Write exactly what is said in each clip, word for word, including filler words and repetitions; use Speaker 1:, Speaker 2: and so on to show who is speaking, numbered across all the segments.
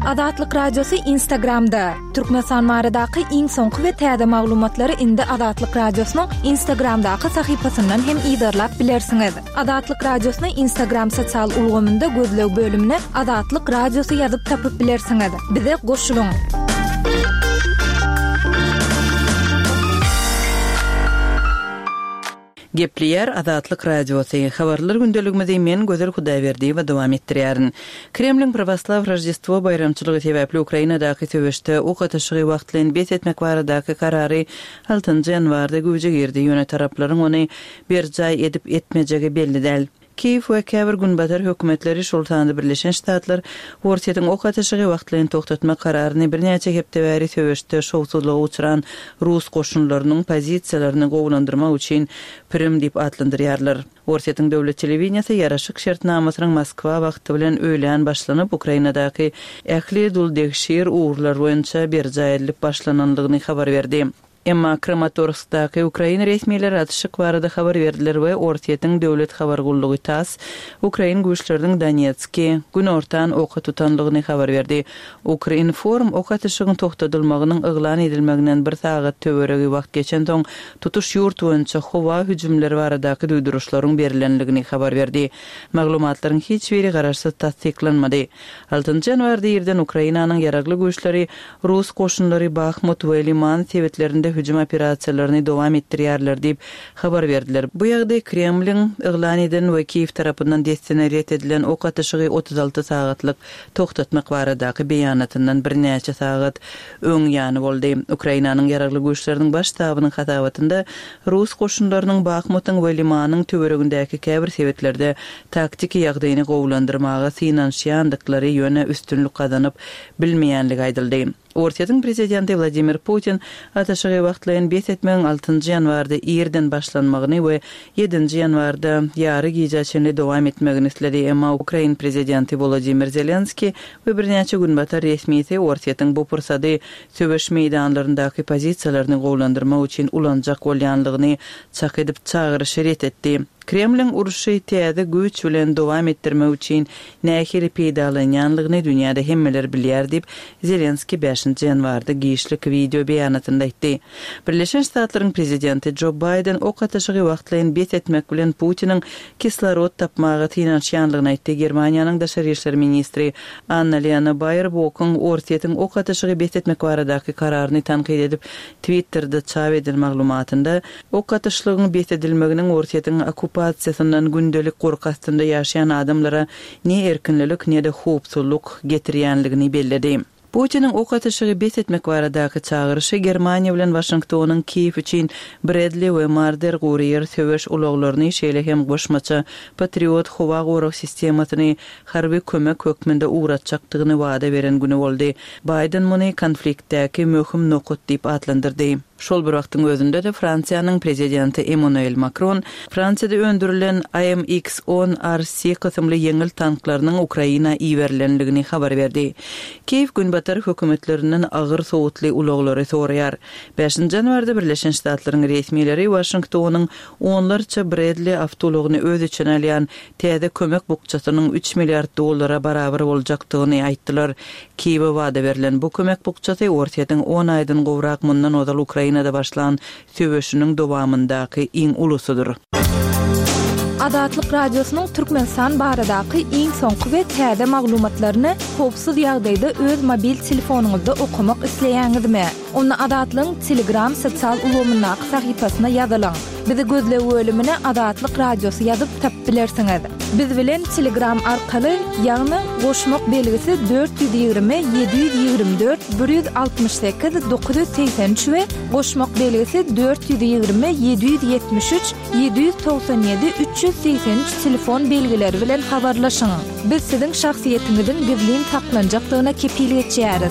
Speaker 1: Adatlyk radiosu Instagramda. Türkmenistan baradaky iň soňky we täze maglumatlary indi Adatlyk radiosynyň Instagramdaky sahypasyndan hem ýa-da bilersiňiz. Adatlyk radiosyny Instagram sosial ulgamynda gözleg bölümine Adatlyk radiosu ýazyp tapyp bilersiňiz. Bize goşulyň.
Speaker 2: Gepleyer Adatlyk radiosu habarlar gündeligimizde men Gözel Hudaýberdi we dowam etdirýärin. Kremlin Pravoslav Rождество bayramçylygy sebäpli Ukrainadaky töweşde ok atyşygy wagtlaryň bet etmek baradaky karary altynjy ýanwarda güýje girdi. Ýöne taraplaryň ony bir jaý edip etmejegi belli däl. Kiev we Käbir günbatar hökümetleri Şoltanda Birleşen Ştatlar Ortaýatyň ok atyşygy wagtlaryny toktatmak kararyny birnäçe hepde bäri töweşde şowsuzlyga uçuran Rus goşunlarynyň pozisiýalaryny gowlandyrmak üçin Prim diýip atlandyrýarlar. Ortaýatyň döwlet telewizionasy ýaraşyk şertnamasynyň Moskwa wagty bilen öýlen başlanyp Ukrainadaky ähli duldegşir uğurlar boýunça bir jaý edilip başlananlygyny habar berdi. Emma Kramatorskdaky Ukraina resmiýetleri atyşyk barada habar berdiler we Ortaýatyň döwlet habar gullugy T A S S Ukraina güýçleriniň Donetski gün ortan oka tutanlygyny habar berdi. Ukrinform ok atyşygyň toktatylmagynyň yglan edilmeginden bir sagat töweregi wagt geçen soň tutuş ýurt boýunça howa hüjümleri baradaky duýduruşlaryň berilenligini habar berdi. Maglumatlaryň hiç biri garaşsyz tasdiklanmady. altynjy ýanwarda ýerden Ukrainanyň ýaragly güýçleri Rus goşunlary Bakhmut we Liman sebetlerinde hüjüm operasiýalaryny dowam etdirýärler diýip habar berdiler. Bu ýagdaý Kremlin yglan eden we Kiev tarapyndan destinariýet edilen ok atyşygy otuz alty sagatlyk toktatmak baradaky beýanatyndan birnäçe sagat öň ýany boldy. Ukrainanyň ýaragly güýçleriniň baş tabynyň hatawatynda Rus goşunlarynyň Bakhmutyň we Limanyň töweregindäki käbir sebetlerde taktiki ýagdaýyny gowlandyrmaga finansiýandyklary ýöne üstünlük kazanyp bilmeýänligi aýdyldy. Ortaýatyň prezidenti Vladimir Putin atyşygy wagtlaryň bet etmegiň altynjy ýanwarda ýerden başlanmagyny we ýedinji ýanwarda ýary gijaçyny dowam etmegini isledi. Emma Ukraina prezidenti Volodymyr Zelenski we birnäçe gün batar resmiýeti Ortaýatyň bu pursady söwüş meýdanlaryndaky pozisiýalaryny gowlandyrmak üçin ulanjak bolýanlygyny çak edip çagyryş etdi. Kremlin uruşy täze güýç bilen dowam etdirmek üçin nähili peýdalanýanlygyny dünýäde hemmeler bilýär diýip Zelenski beşinji ýanwarda giýişlik video beýanatynda aýtdy. Birleşen Ştatlaryň prezidenti Joe Biden ok atyşygy wagtlaryň bet etmek bilen Putiniň kislorod tapmagy finansiýanlygyny aýtdy. Germaniýanyň daşary işler ministri Annalena Baerbock-yň Ortaýatyň ok atyşygy bet etmek baradaky kararyny tanqid edip Twitter'da çap edilen maglumatynda ok atyşlygyň bet edilmeginiň Ortaýatyň okupasiýasyndan gündelik gorkastynda ýaşaýan adamlara ne erkinlik ne de howpsuzlyk getirýänligini belledi. Putinin ok atyşygy bet etmek baradaky çagyryşy Germaniýa bilen Washingtonyň Kiev üçin Bradley we Marder Courier söwüş ulaglaryny şeýle hem goşmaça Patriot howa goruk sistemasyny harby kömek hökmünde uğratjakdygyny wada beren güni boldy. Biden muny konfliktdäki möhüm nokot diýip atlandyrdy. Şol bir wagtyň özünde de Fransiýanyň prezidenti Emmanuel Macron Fransiyada öndürilen I M X on R C kysymly yeňil tanklarynyň Ukraina iýerilenligini habar berdi. Kiev günbatar hökümetlerinden agyr sowutly ulaglary soraýar. beşinji ýanwarda Birleşen Ştatlaryň resmiýetleri Washingtonyň onlarça Bradley awtologyny öz içine alýan täze kömek bukçasynyň üç milliard dollara barabar boljakdygyny aýtdylar. Kiew'e wada berilen bu kömek bukçasy Ortaýatyň on aýdan gowrak mundan odal Ukrainada başlan söwüşüniň dowamyndaky iň ulusudur.
Speaker 1: Adatlyk radiosynyň Türkmenistan baradaky iň soňky we täze maglumatlaryny howpsuz ýagdaýda öz mobil telefonuňyzda okumak isleýäňizmi? Onu Adatlyň Telegram sosial ulgamyndaky sahypasyna ýazylaň. Bizi gözle bölümine Adatlyk radiosu ýazyp tapyp bilersiňiz. Biz bilen Telegram arkaly ýagny goşmak belgisi dört yüz ýygrimi yedi yüz ýygrimi dört bir yüz altymyş sekiz dokuz yüz seksen üç we goşmak belgisi dört yüz ýygrimi yedi yüz ýetmiş üç yedi yüz togsan ýedi üç yüz seksen üç telefon belgileri bilen habarlaşyň. Biz siziň şahsiýetiňiziň gizlin saklanjakdygyna kepillik etýäris.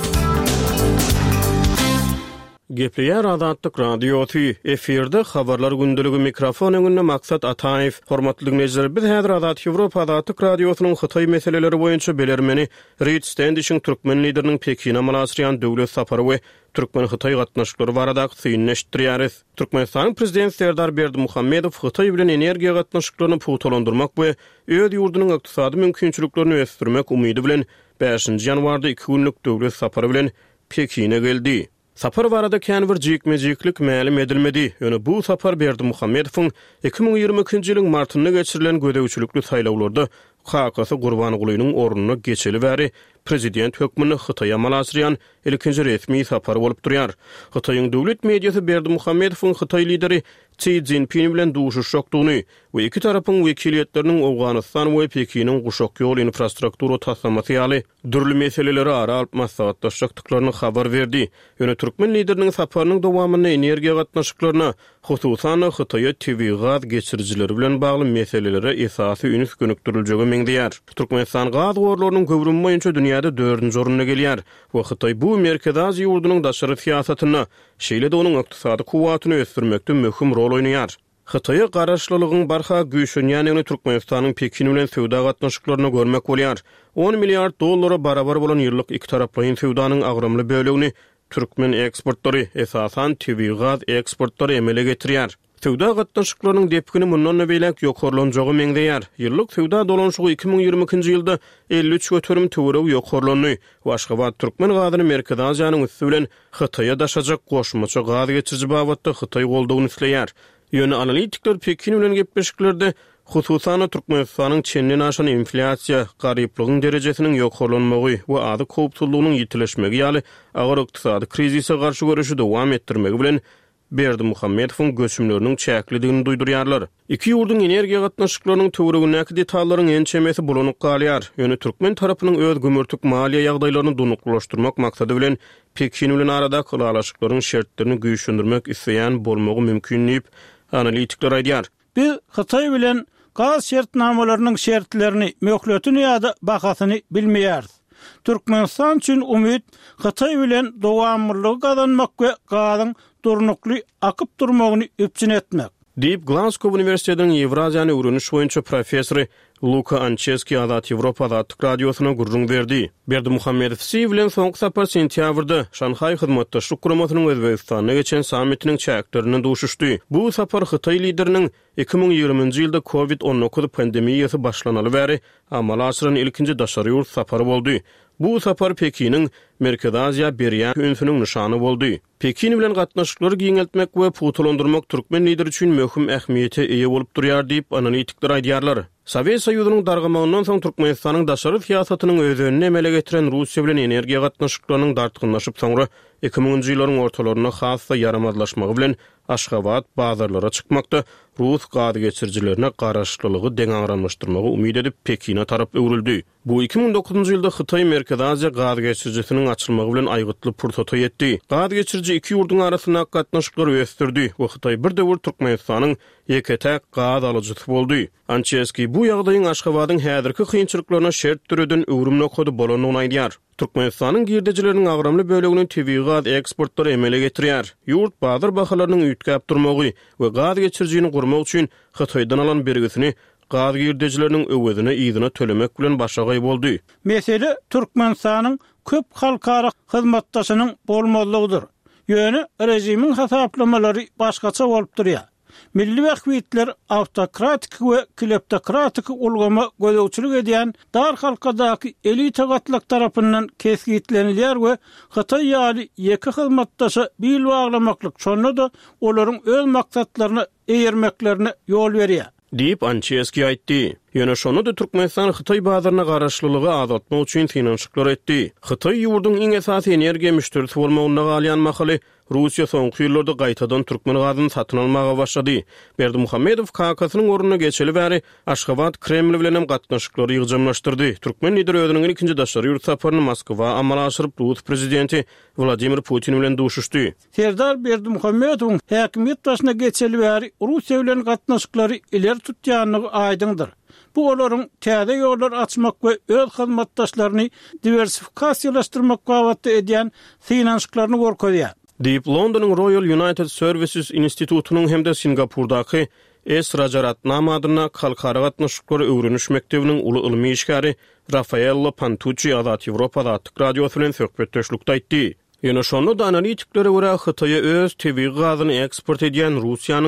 Speaker 3: Gepleyer Adatlyk radiosu efirde habarlar gündeligi mikrofon öňünde maksat Ataýew. Hormatly dinleyijiler, biz häzir Adat Ýewropa Adatlyk radiosynyň Hytaý meseleleri boýunça belermeni Reed Standish'in türkmen lideriniň Pekin'e malasyryan döwlet sapary we türkmen Hytaý gatnaşyklary barada syňneşdirýäris. Türkmenistan prezidenti Serdar Berdimuhammedow Hytaý bilen energiýa gatnaşyklaryny puwtalandyrmak we öz ýurdunyň ykdysady mümkinçiliklerini ösdürmek umydy bilen beşinji ýanwarda iki günlük döwlet sapary bilen Pekine geldi. Sapar barada kän bir jikmejiklik mälim edilmedi. Ýöne bu sapar Berdimuhammedowyň iki ming ýygrimi ikinji ýylyň martynda geçirilen gödäwçilikli saýlawlarda Kakasy Gurbanulynyň ornuny geçeli bäri prezident hökmüni Hytaýa amal asyrýan ilkinji resmi sapar bolup durýar. Hytaýyň döwlet mediýasy Berdimuhammedowyň Hytaý lideri Xi Jinping bilen duşuş şokdugyny we iki tarapyň wekiliýetleriniň Awganystan we Pekiniň guşak ýol infrastruktura taslamasy ýaly dürli meseleleri ara alyp maslahatlaşykdyklaryny habar berdi. Ýöne türkmen lideriniň saparynyň dowamyny energiýa gatnaşyklaryna, hususan Hytaýa T V gaz geçirjileri bilen bagly meselelere esasy üns gönükdirilýägi meňdäýär. Türkmenistan gaz gorlarynyň göwrüm boýunça dünýäde dördünji orunda gelýär we Hytaý bu Merkez Aziýa ýurdunyň daşary siýasatyny, şeýle de onuň ykdysady kuwatyny ösdürmekde möhüm rol oýnaýar. Hytaýa garaşlylygyň barha güýçünýän ýöne Türkmenistanyň Pekin bilen söwda gatnaşyklaryny görmek bolýar. on milliard dollara barabar bolan ýyllyk iki taraply söwdanyň agrymly bölegini türkmen eksportları esasan T V gaz eksportları emele getirýär. Söwda gatnaşyklarynyň depkini mundan nebelek ýokarlanjagy meňdäýär. Ýyllyk söwda dolanşygy iki ming ýygrimi ikinji ýylda elli üç götürüm töwereg ýokarlandy. Aşgabat türkmen gazyny Merkez Aziýanyň üstü bilen Hytaýa daşajak goşmaça gaz geçirji babatda Hytaý goldagyny isleýär. Ýöne analitikler Pekin bilen gepleşiklerde hususan Türkmenistanyň çenden aşan inflasiýa, garyplygyň derejesiniň ýokarlanmagy we ady köpçüldiginiň ýitileşmegi ýaly agyr ykdysady krizise garşy görüşi dowam etdirmegi bilen Berdimuhammedowyň göçümleriniň çäklidigini duýdurýarlar. Iki ýurduň energiýa gatnaşyklarynyň töweregindäki detallary en çemesi bulanyp galýar. Ýöne türkmen tarapynyň öz gümürtük maliýe ýagdaýlaryny donuklaşdyrmak maksady bilen Pekin bilen arada kulalaşyklaryň şertlerini güýçlendirmek isleýän bolmagy mümkin diýip analitikler aýdýar.
Speaker 4: Biz Hytaý bilen gaz şertnamalarynyň şertlerini, möhletini ýa-da bahasyny bilmeýäris. Türkmenistan üçin umyt Hytaý bilen dowamlylyk kazanmak we gazyň durnukly akyp durmagyny üpçün etmek.
Speaker 3: Diýip Glasgow Uniwersitetiniň Ewraziýany öwreniş boýunça professory Luka Ancheski Azat Ýewropa Azatlyk radiosyna gurrun berdi. Berdimuhammedow bilen soňky sapar sentýabrda Şanhaý hyzmatdaşlyk guramatynyň Özbegistana geçen sammitiniň çäklerini duşuşdy. Bu sapar Hytaý lideriniň iki ming ýygrimiňji ýylda covid on dokuz pandemiýasy başlanaly bäri amal aşyran ilkinji daşary ýurt sapary boldy. Bu sapar Pekiniň Merkez Aziýa berýän ünsüniň nyşany boldy. Pekin bilen gatnaşyklary giňeltmek we putulandyrmak türkmen lideri üçin möhüm ähmiýete eýe bolup durýar diýip analitikler aýdýarlar. Sowet Soýuzynyň dargamagynyň soň Türkmenistanyň daşary siýasatynyň özüni emele getiren Russiýa bilen energiýa gatnaşyklarynyň dartgynlaşyp soňra iki minginji ýyllaryň ortalaryna hassa ýaramadlaşmagy bilen Aşgabat bazarlara çykmakda Rus gaz geçirjilerine garaşlylygy deňaňranlaşdyrmagy umyt edip Pekine tarap öwrüldi. Bu iki ming dokuzunji ýylda Hytaý Merkez Aziýa gaz geçirjisiniň açylmagy bilen aýgytly pursata ýetdi. Gaz geçirji iki ýurduň arasyna gatnaşyklary ösdürdi we Hytaý bir döwür Türkmenistanyň ýeketäk gaz alyjysy boldy. Ancheski bu ýagdaýyň Aşgabatyň häzirki kynçylyklaryna şert türeden öwrüm nokady bolanyny aýdýar. Türkmenistanyň girdejileriniň agrymly bölegini T V gaz eksportlary emele getirýär. Ýurt bazar bahalarynyň üýtgäp durmagy we gaz geçirjini gurmak üçin Hytaýdan alan bergisini gaz girdejileriniň öwedine ýygyna tölemek bilen başagaý boldy.
Speaker 4: Mesele Türkmenistanyň köp halkara hyzmatdaşynyň bolmalygydyr. Ýöne rejimiň hasaplamalary başgaça bolup durýar. Milli wekiller autokratik we kleptokratik ulgama gödäwçilik edýän dar halkadaky elita gatlyk tarapyndan kesgitlenilýär we Hytaý ýaly ýeki hyzmatdaşa bil baglamaklyk şonda da olaryň öz maksatlaryny eýermeklerine ýol berýär.
Speaker 3: Diýip Ancheski aýtdy. Ýöne şonu da Türkmenistan Hytaý bazaryna garaşlylygy azatmak üçin finansiýalar etdi. Hytaý ýurduň iň esasy energiýa müşterisi bolmagyna galýan mahaly Russiýa soňky ýyllarda gaýtadan türkmen gazyny satyn almaga başlady. Berdimuhammedow Kakasynyň ornuny geçeli bäri Aşgabat Kreml bilen hem gatnaşyklary ýygjamlaşdyrdy. Türkmen lideri özüniň ikinji daşary ýurt saparyny Moskwa amal aşyryp Rus prezidenti Vladimir Putin bilen duşuşdy.
Speaker 4: Serdar Berdimuhammedowyň häkimet başyna geçeli bäri Russiýa bilen gatnaşyklary iler tutýanyny aýdyndyr. Bu olaryň täze ýollar açmak we öz hyzmatdaşlaryny diversifikasiýalaşdyrmak gawaty edýän finansiýaklaryny gorkadýar.
Speaker 3: Diýip Londonyň Royal United Services Institutunyň hem de Singapurdaky S. Rajaratnam adyna halkara gatnaşyklary öwreniş mektebiniň uly ilmi işgäri Rafaello Pantucci Azat Ýewropa Azatlyk radiosu bilen söhbetdeşlikde aýtdy. Ýöne şonu da analitiklere görä Hytaýa öz T V gazyny eksport edýän Russiýanyň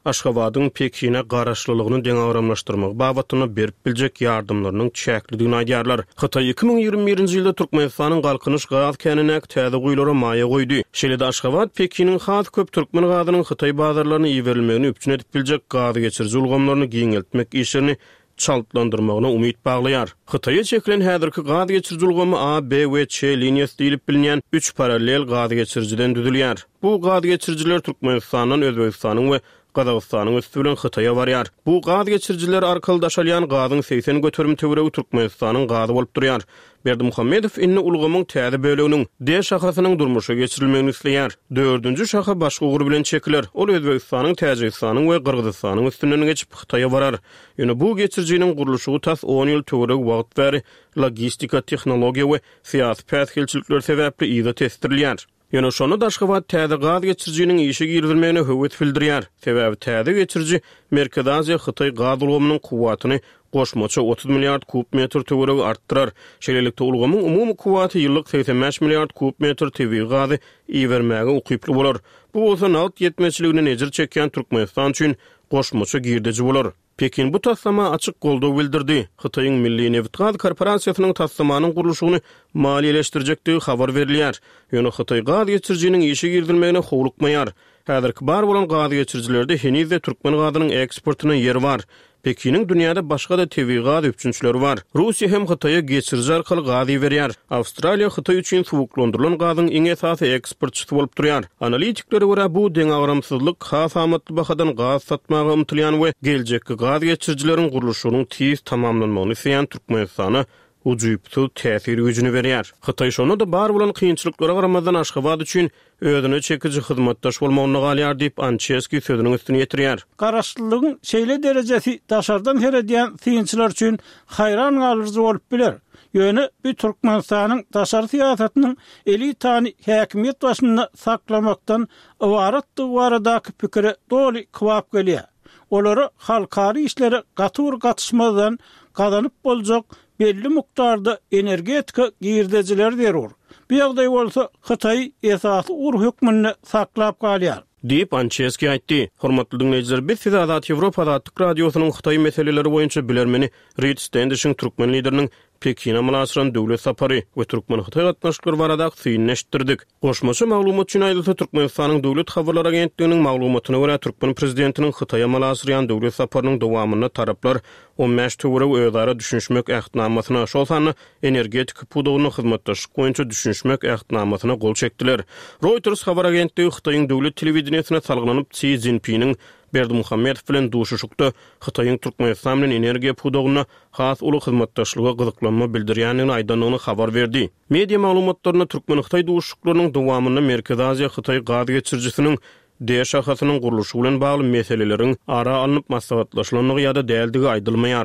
Speaker 3: Aşgabatyň Pekin'e garaşlylygyny deňawramlaşdyrmak babatyna berip biljek ýardymlarynyň çäklidigini aýdýarlar. Hytaý iki ming ýigirme birinji ýylda Türkmenistanyň galkynyş gaz käninek täze goýlara maýa goýdy. Şeýle-de Aşgabat Pekiniň has köp türkmen gazynyň Hytaý bazarlaryna iýerilmegini üpçün edip biljek gazy geçirji ulgamlaryny giňeltmek işini çaltlandyrmagyna umyt baglaýar. Hytaýa çekilen häzirki gaz geçirji ulgamy A, B we C liniýasy diýilip bilinýän üç paralel gaz geçirjiden düzülýär. Bu gaz geçirjiler Türkmenistanyň, Özbegistanyň we Gazagystanyň üstünden Hytaýa barýar. Bu gaz geçirjiler arkaly daşalýan gazyň seksen götürüm töweregi Türkmenistanyň gazy bolup durýar. Berdimuhammedow inni ulgamyň täze böleginiň D şahasynyň durmuşa geçirilmegini isleýär. Dördünji şaha başga ugur bilen çekiler. Ol Özbegistanyň, Täjikistanyň we Gyrgyzstanyň üstünden geçip Hytaýa barar. Ýöne bu geçirjiniň gurulşy tas on ýyl töweregi wagt bäri logistika, tehnologiýa we syýasy päsgelçilikler sebäpli ýa-da testirlýär. Ýöne şonu Aşgabat täze gaz geçirjiniň işe girilmegine höwet bildirýär. Sebäbi täze geçirji Merkez Aziýa Hytaý gaz ulgamynyň kuwwatyny goşmaça otuz milliard kub metr töweregi artdyrar. Şeýlelikde ulgamyň umumy kuwwaty ýyllyk seksen beş milliard kub metr täbii gazy iýermäge ukyply bolar. Bu bolsa nagt ýetmezçiligine nejir çekýän Türkmenistan üçin goşmaça girdeji bolar. Pekin bu taslama açık goldaw bildirdi. Hytaýyň Milli Neft gaz korporasiýasynyň taslamanyň gurulşyny maliýeleşdirjekdigi habar berilýär. Ýöne Hytaý gaz geçirjiniň işe girilmegine howlukmaýar. Häzirki bar bolan gaz geçirjilerde henizde türkmen gazynyň eksportyna ýer bar. Pekiniň dünýäde başga da täbii gaz öpçünçleri bar. Russiýa hem Hytaýa geçirji arkaly gaz berýär. Awstraliýa Hytaý üçin suwuklandyrylan gazyň iň esasy eksportçysy bolup durýar. Analitiklere görä bu deňawramsyzlyk has amatly bahadan gaz satmaga umtylýan we geljekki gaz geçirjileriň gurulşynyň tiz tamamlanmagyny isleýän Türkmenistana ujuýupdy täsir güjüni berýär. Hytaý şonu da bar bolan kynçylyklara garamazdan Aşgabat üçin özüne çekiji hyzmatdaş bolmagyny galýar diýip Ancheski sözüniň üstüne ýetirýär.
Speaker 4: Garaşlylygyň şeýle derejesi daşardan heredýän kynçylar üçin haýran galyjy bolup biler. Ýöne bir Türkmenistanyň daşary siýasatynyň elitany häkimiýet başynda saklamakdan ibaratdygy baradaky pikiri doly kwap gelýär. Olary halkary işlere gatyr gatışmadan gazanyp boljak belli mukdarda energetika girdejiler derur. Bu ýagdaý bolsa Hytaý esasy ur hökmünde saklap galýar. Diýip Ancheski aýtdy. Hormatly dinleýijiler, biz size Azat Ýewropa Adatyk radiosynyň Hytaý meseleleri boýunça bilermeni Reed Standish'in türkmen lideriniň Pekin'e münasıran döwlet sapary we türkmen Hytaý gatnaşyklar barada syýnleşdirdik. Goşmaça maglumat üçin aýdylsa Türkmenistanyň döwlet habarlar agentliginiň maglumatyna görä türkmen prezidentiniň Hytaýa münasıran döwlet saparynyň dowamyna taraplar on beş töwereg özara düşünşmek ähtnamasyna şolsany energetik pudowyny hyzmatdaşlyk boýunça düşünşmek ähtnamasyna gol çekdiler. Reuters habar agentligi Hytaýyň döwlet telewizionyna salgylanyp Xi Jinping'in Berdimuhammedow bilen duşuşykda Hytaýyň Türkmenistan bilen energiýa pudowyna has uly hyzmatdaşlyga gyzyklanma bildirýänini aýdanlygyny habar berdi. Media maglumatlaryna türkmen Hytaý duşuşyklarynyň dowamyny Merkez Aziýa Hytaý gaz geçirjisiniň D şahasynyň gurulşy bilen bagly meseleleriň ara alınıp maslahatlaşylanyny ýa-da däldigi aýdylmaýar.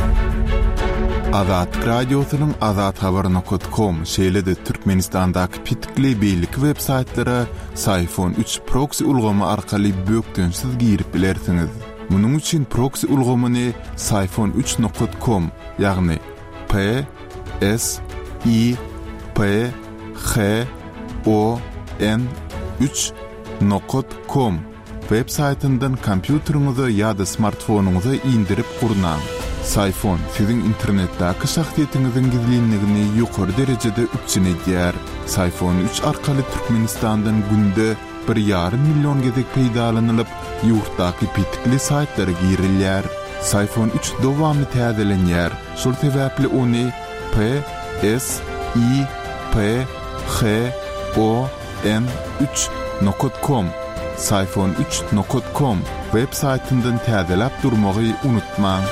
Speaker 5: Azat radiosynyň azat habar nokta com şeýle-de Türkmenistandaky pitikli beýlik web saytlara Sayfon üç proxy ulgamy arkaly bökdönsiz girip bilersiňiz. Munyň üçin proxy ulgamyny sayfon üç nokta com ýagny P S I P H O N üç nokta com web saytyndan kompýuteriňize ýa-da smartfonuňyza indirip gurnan. Sayfon sizin internetdäki şahsiýetiňiziň gizlinligini ýokary derejede üçin edýär. Sayfon üç arkaly Türkmenistandan günde bir ýarym million gezek peýdalanylyp, ýurtdaky pitikli saytlara girilýär. Sayfon üç dowamly täzelenýär. Şol sebäpli ony P S I P H O N üç nokta com sayfon üç nokta com web saytyndan täzelap durmagy unutmaň.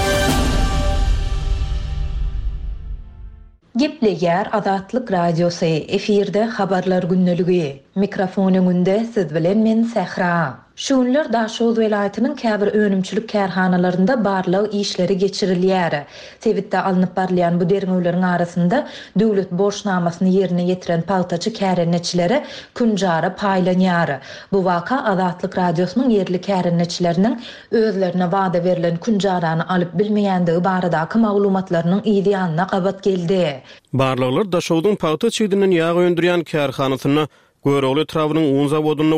Speaker 1: Gepleýär Azatlyk radiosy efirde habarlar günneligi. Mikrofonyňynda siz bilen men Sehra. Şunlar Daşoz welaýatynyň käbir önümçilik kärhanalarynda barlyk işleri geçirilýär. Tewitde alınıp barlayan bu derňewleriň arasynda döwlet borçnamasyny ýerine ýetiren paltaçy kärenetçilere künjara paýlanýar. Bu waka Azatlyk radiosynyň ýerli kärenetçileriniň özlerine wada berilen künjarany alyp bilmeýändigi baradaky maglumatlarynyň ýa-da gabat geldi.
Speaker 3: Barlyklar Daşowdyň palta çygynyň ýagy öndürýän kärhanasyna Görögli trawynyň un zawodyny we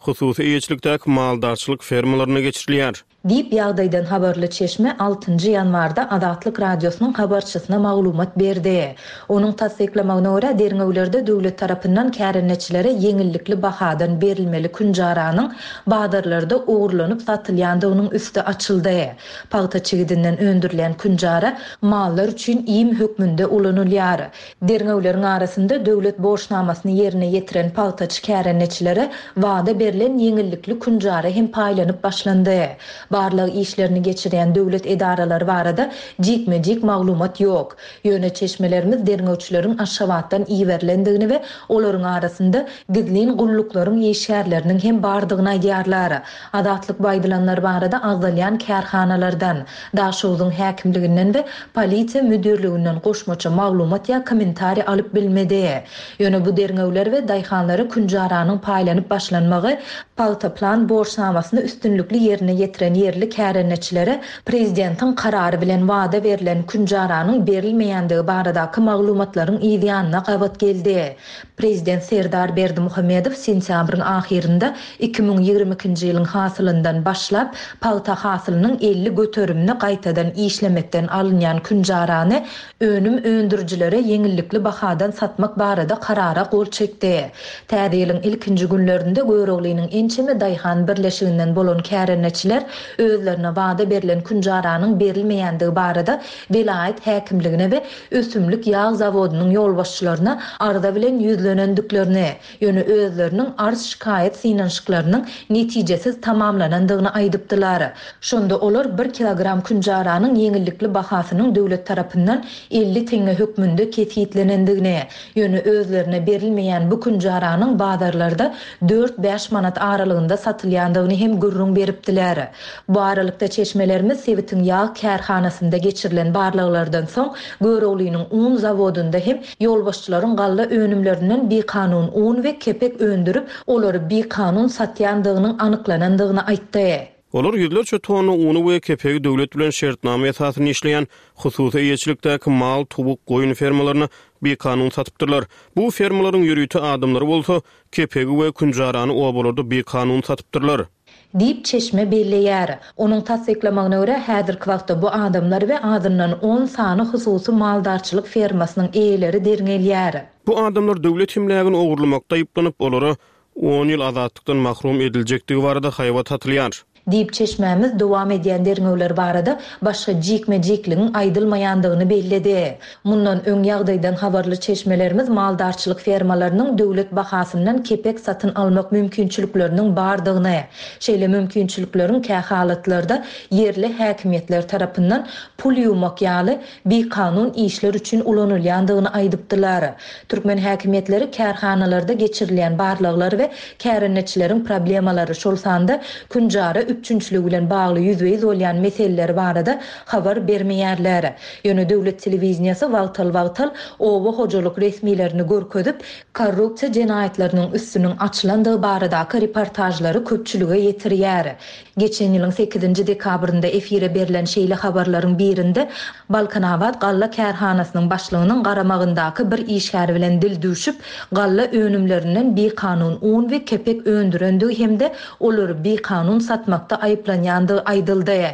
Speaker 3: hususy eýetçilikdäki maldarçylyk fermalaryna geçirilýär.
Speaker 1: Diýip ýagdaýdan habarly Çeşme altynjy ýanwarda Adatlyk radiosynyň habarçysyna maglumat berdi. Onuň tasdiklamagyna görä Derňewlerde döwlet tarapyndan kärenetçilere yeňillikli bahadan berilmeli künjaranyň badarlarda ogurlanyp satylýanda onuň üstü açyldy. Paýta çegidinden öndürilen künjara mallar üçin iýim hökmünde ulanylýar. Derňewleriň arasynda döwlet borçnamasyny ýerine ýetiren paýtaçy kärenetçilere wada berilen yeňillikli künjara hem paýlanyp başlandy. Barlyk işlerini geçiren döwlet edaralary barada jikme-jik maglumat ýok. Ýöne çeşmelerimiz derňewçileriň aşawatdan iýerlendigini we olaryň arasynda gizlin gulluklaryň ýeşärleriniň hem bardygyny aýdýarlar. Adatlyk baýdylanlar barada agdalýan kärhanalardan, daşowdyň häkimliginden we polisiýa müdürliginden goşmaça maglumat ýa kommentari alyp bilmedi. Ýöne bu derňewler we daýhanlary künjaranyň paýlanyp başlanmagy paýta plan borçnamasyny üstünlükli ýerine ýetiren yerli kärenetçilere prezidentiň karary bilen wada berilen künjaranyň berilmeýändigi baradaky maglumatlaryň ýygyanyna gabat geldi. Prezident Serdar Berdimuhammedow sentýabryň ahirinde iki ming ýigirme ikinji ýylyň hasylyndan başlap paýta hasylynyň elli göterimini gaýtadan işlemekden alynýan künjarany önüm öndürjilere yeňillikli bahadan satmak barada karara gol çekdi. Täze ýylyň ilkinji günlerinde Göregliňiň ençeme daýhan birleşiginden bolan kärenetçiler özlerine wada berilen künjaranyň berilmeýändigi barada vilayet häkimligine we ösümlik ýağ zawodynyň ýolbaşçylaryna arda bilen ýüzlenendiklerini, ýöne özleriniň arz şikaýet synanşyklarynyň netijesiz tamamlanandygyny aýdypdylar. Şonda olar bir kilogram künjaranyň yeňillikli bahasynyň döwlet tarapyndan elli teňe hökmünde kesitlenendigini, ýöne özlerine berilmeýän bu künjaranyň bazarlarda dört beş manat aralygynda satylýandygyny hem gürrüň beripdiler. Bu aralykda çeşmelerimiz Sevitin ýağ kärhanasynda geçirilen barlyklardan soň Göregliňiň un zawodunda hem ýolbaşçylaryň galla önümlerinden bir kanun un we kepek öndürüp olary bir kanun satýandygynyň anyklanandygyny aýtdy.
Speaker 3: Olar ýüzlerçe tonu uny we kepegi döwlet bilen şertname esasyny işleýän hususy eýetçilikdäki mal, tubuk, goýun fermalaryna bir kanun satypdyrlar. Bu fermalaryň ýürüýti adamlary bolsa, kepegi we künjarany obalarda bir kanun satypdyrlar.
Speaker 1: Diýip Çeşme belleýär. Onuň tasdiklamagyna görä häzirki wagtda bu adamlar we adından on sany hususy maldarçylyk fermasynyň eýeleri derňelýär.
Speaker 3: Bu adamlar döwlet himlägini ogurlamakda ýyplanyp olary on ýyl azatlykdan mahrum ediljekdigi barada haýwat atylýar.
Speaker 1: Diýip Çeşmemiz dowam edýän derňewler barada başga jikme-jikligiň aýdylmaýandygyny belledi. Mundan öň ýagdaýdan habarly Çeşmelerimiz maldarçylyk fermalarynyň döwlet bahasyndan kepek satyn almak mümkinçilikleriniň bardygyny, şeýle mümkinçilikleriň kähalatlarda yerli häkimetler tarapyndan pul ýumak ýaly bir kanun işler üçin ulanylýandygyny aýdypdylar. Türkmen häkimetleri kärhanalarda geçirilen barlyklar we kärenetçileriň problemalary şol sanda künjara üçünçülügi bilen bagly ýüzbeýiz bolýan meseleler barada habar bermeýärler. Ýöne döwlet telewizionýasy wagtal-wagtal owa hojalyk resmilerini görkezip, korrupsiýa jenaýetleriniň üstüniň açylandygy baradaky reportajlary köpçülige ýetirýär. Geçen ýylyň sekizinji dekabrynda efire berilen şeýle habarlaryň birinde Balkanawat galla kärhanasynyň başlygynyň garamagyndaky bir işgär bilen dil düşüp, galla önümlerinden bir kanun un we kepek öndürendigi hemde olary bir kanun satmak da ayıplanyandığı aydıldı.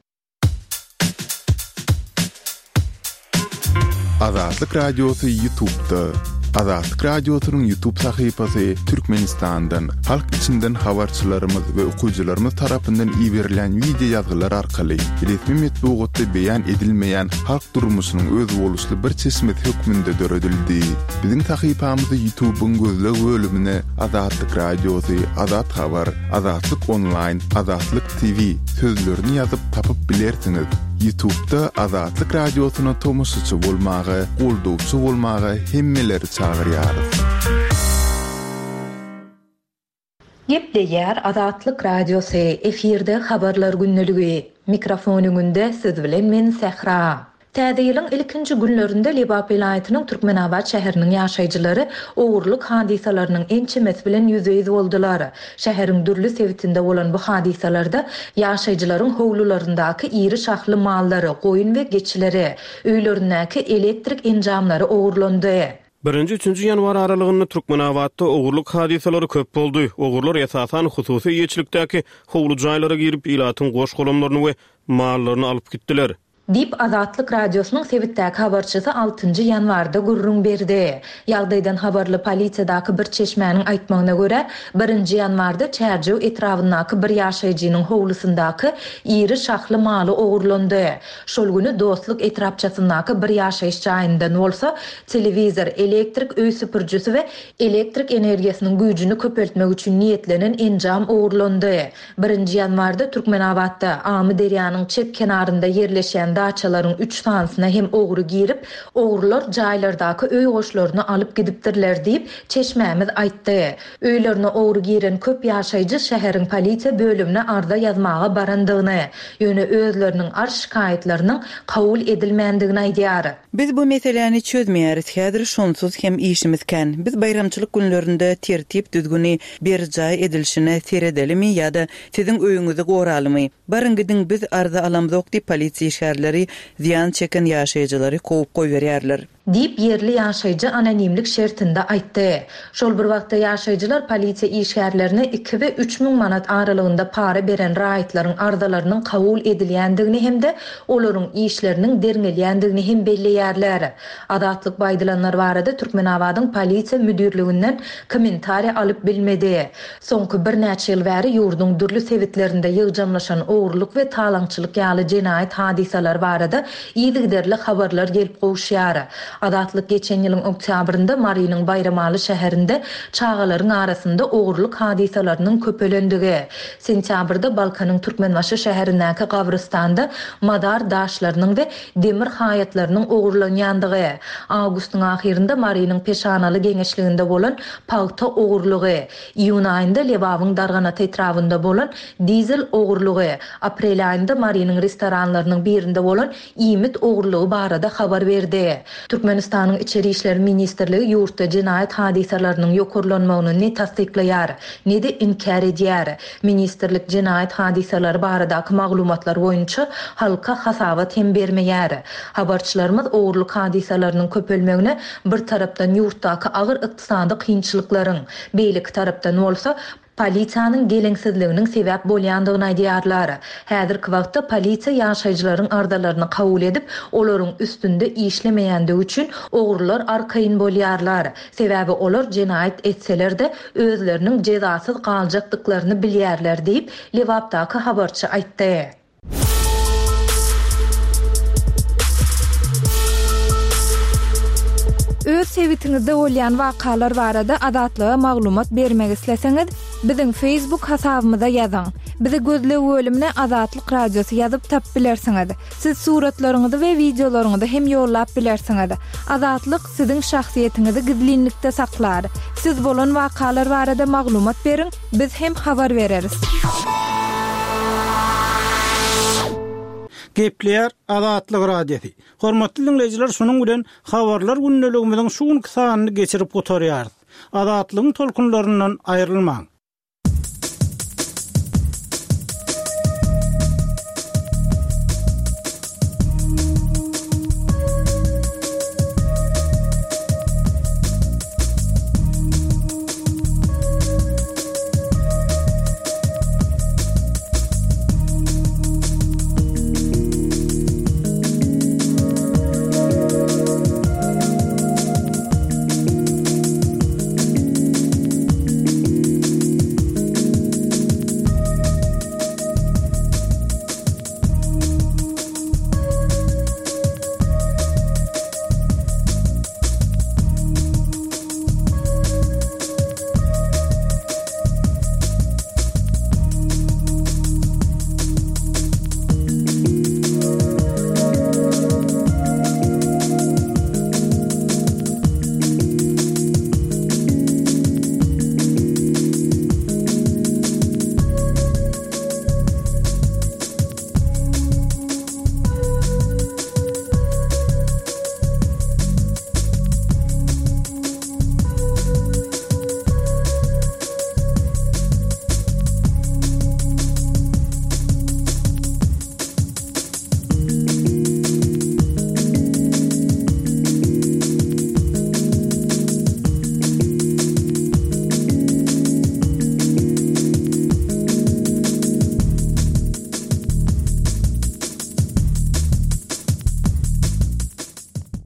Speaker 5: Azatlyk radiosu YouTube'da. Azatlyk radiosynyň YouTube sahypasy Türkmenistandan, halk içinden habarçylarymyz we okuwçylarymyz tarapyndan iýerilen video ýazgylar arkaly resmi metbuatda beýan edilmeýän halk durmuşynyň öz boluşly bir çeşmet hökmünde döredildi. Biziň sahypamyzy YouTube'un gözleg bölümine Azatlyk radiosu, Azat habar, Azatlyk online, Azatlyk T V sözlerini ýazyp tapyp bilersiňiz. YouTube'da Azatlyk radiosyna tomoşçy bolmagy, goldowçy bolmagy hemmeleri çagyrýar.
Speaker 1: Gepleýär Azatlyk radiosu efirde habarlar günneligi. Mikrofonyňda siz bilen men Sehra. Täze ýylyň ilkinji günlerinde Lebap vilayatynyň Türkmenabad şäheriniň ýaşaýjylary ogurlyk hadisalarynyň ençemesi bilen ýüzbeýiz boldular. Şäheriň dürli sebitinde bolan bu hadisalarda ýaşaýjylaryň howlularyndaky iri şahly mallary, goýun we geçileri, öýlerindäki elektrik enjamlary ogurlandy.
Speaker 3: birinji üçünji ýanwar aralygynda Türkmenawatda ogurlyk hadiseleri köp boldy. Ogurlar esasan hususy ýeçilikdäki howlu jaýlara girip ilatyň goş golanlaryny we mallaryny alyp gitdiler.
Speaker 1: Dip Azatlyk Radiosynyň Sebitdäki habarçysy altynjy ýanwarda gurrun berdi. Ýagdaýdan habarly polisiýadaky bir çeşmäniň aýtmagyna görä, birinji ýanwarda Çärjew etrafyndaky bir ýaşaýjynyň howlusyndaky iri şahly maly ogurlandy. Şol güni Dostluk etrapçasyndaky bir ýaşaýyş jaýyndan bolsa, telewizor, elektrik öý süpürjüsi we elektrik energiýasiniň güýjüni köpeltmek üçin niýetlenen enjam ogurlandy. Birinji ýanwarda Türkmenawatda Amy derýanyň çet kenarynda yerleşen daçalaryň üç tansyna hem ogry girip, ogurlar jaýlardaky öý goşlaryny alyp gidipdirler diýip çeşmämiz aýtdy. Öýlerine ogry giren köp ýaşaýjy şäheriň polisiýa bölümine arda ýazmaga barandygyny, ýöne özleriniň ar şikaýetlerini kabul edilmändigini aýdýar.
Speaker 2: Biz bu meseleni çözmeýäris, häzir şonsuz hem işimizken. Biz bayramçylyk günlerinde tertip düzgüni bir jaý edilişine seredelimi ýa-da siziň öýüňizi goralymy? Barın gidin, biz arda alamyzok diýip polisiýa şäherleri ziyan çeken ýaşaýjylary kovup goýberýärler.
Speaker 1: Dip yerli ýaşaýjy anonimlik şertinde aýtdy. Şol bir wagtda ýaşaýjylar polisiýa işgärlerini iki we üç min manat aralygynda para beren raýatlaryň ardalarynyň kabul edilýändigini hemde olaryň işleriniň derňelýändigini hem belleýärler. Adatlyk baýdylanlar barada Türkmenawatyň polisiýa müdürliginden kommentariýa alyp bilmedi. Soňky bir näçe ýyl bäri ýurduň dürli sebitlerinde ýygjamlaşan ogurlyk we talaňçylyk ýaly jenaýat hadiseler barada ýygyderli habarlar gelip gowşýar. Adatlyk geçen ýylyň oktýabrynda Marynyň Bayramaly şäherinde çağalaryň arasynda ogurlyk hadiselerini köpelendigi. Sentýabrda Balkanyň Türkmenbaşy şäherindäki gabrystanda madar daşlarynyň we demir haýatlarynyň ogurlanýandygy. Awgustyň ahyrynda Marynyň peşanaly geňeşliginde bolan pagta ogurlugy, iýun aýynda Lewawyň dargana etrafynda bolan dizel ogurlugy, aprel aýynda Marynyň restoranlarynyň birinde bolan iýmit ogurlugy barada habar berdi. Türkmenistanyň İçeri işler ministrligi ýurtda jenaýat hadiseläriniň ýokurlanmagyny ne tasdikleýär, ne de inkar edýär. Ministrlik jenaýat hadiseleri baradaky maglumatlar boýunça halka hasabat hem bermeýär. Habarçylarymyz ogurlyk hadiseleriniň köpelmegine bir tarapdan ýurtdaky agyr ykdysady kynçylyklaryň, beýlik tarapdan bolsa polisiýanyň geleňsizliginiň sebäp bolýandygyny aýdýarlar. Häzirki wagtda polisiýa ýaşaýjylaryň ardalaryny kabul edip, olaryň üstünde işlemeýändigi üçin ogurlar arkaýyn bolýarlar. Sebäbi olar jenaýat etseler-de özleriniň jezasyz galjakdyklaryny bilýärler diýip Lewapdaky habarçy aýtdy. Öz sebitiňizde bolýan wakalar barada adatlyga maglumat bermek isleseňiz, biziň Facebook hasabymyza ýazyň. Bizi gözle bölümine Azatlyk Radiosu ýazyp tap bilersiňiz. Siz suratlaryňyzy we videolaryňyzy hem ýollap bilersiňiz. Azatlyk siziň şahsiýetiňizi gizlinlikde saklar. Siz bolan wakalar barada maglumat beriň, biz hem habar bereriz.
Speaker 4: Gepler Azatlyk Radiosu. Hormatly dinleyijiler, şonuň bilen habarlar günneligimiziň şu gün kysanyny geçirip gotarýar. Azatlygyň tolkunlaryndan aýrylmaň.